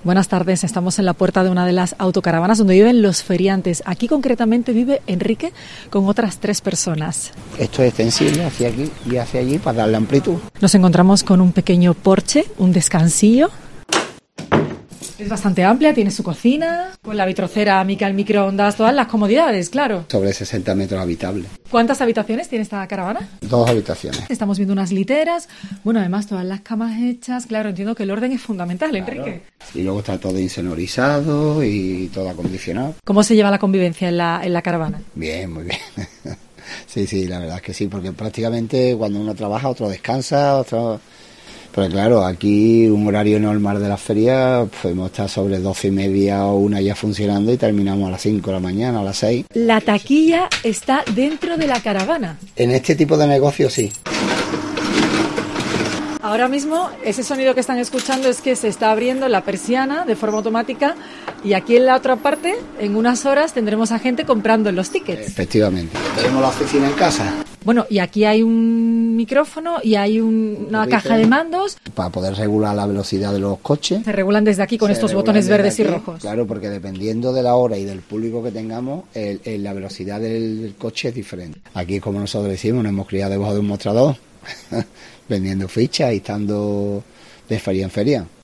Buenas tardes, estamos en la puerta de una de las autocaravanas donde viven los feriantes. Aquí concretamente vive Enrique con otras 3 personas. Esto es extensible hacia aquí y hacia allí para darle amplitud. Nos encontramos con un pequeño porche, un descansillo. Es bastante amplia, tiene su cocina, con la vitrocerámica, el microondas, todas las comodidades, claro. Sobre 60 metros habitables. ¿Cuántas habitaciones tiene esta caravana? 2 habitaciones. Estamos viendo unas literas, bueno, además todas las camas hechas. Claro, entiendo que el orden es fundamental, Claro. Enrique. Y luego está todo insonorizado y todo acondicionado. ¿Cómo se lleva la convivencia en la caravana? Bien, muy bien. Sí, la verdad es que sí, porque prácticamente cuando uno trabaja, otro descansa, otro... Pero claro, aquí un horario normal de la feria, podemos estar sobre 12:30 o 1 ya funcionando y terminamos a las 5 de la mañana, a las 6. La taquilla está dentro de la caravana. En este tipo de negocios sí. Ahora mismo ese sonido que están escuchando es que se está abriendo la persiana de forma automática y aquí en la otra parte, en unas horas, tendremos a gente comprando los tickets. Efectivamente. Tenemos la oficina en casa. Bueno, y aquí hay un micrófono y hay una caja de mandos. Para poder regular la velocidad de los coches. Se regulan desde aquí con Se estos regulan botones desde verdes y aquí, rojos. Claro, porque dependiendo de la hora y del público que tengamos, la velocidad del coche es diferente. Aquí, como nosotros decimos, nos hemos criado debajo de un mostrador, vendiendo fichas y estando de feria en feria.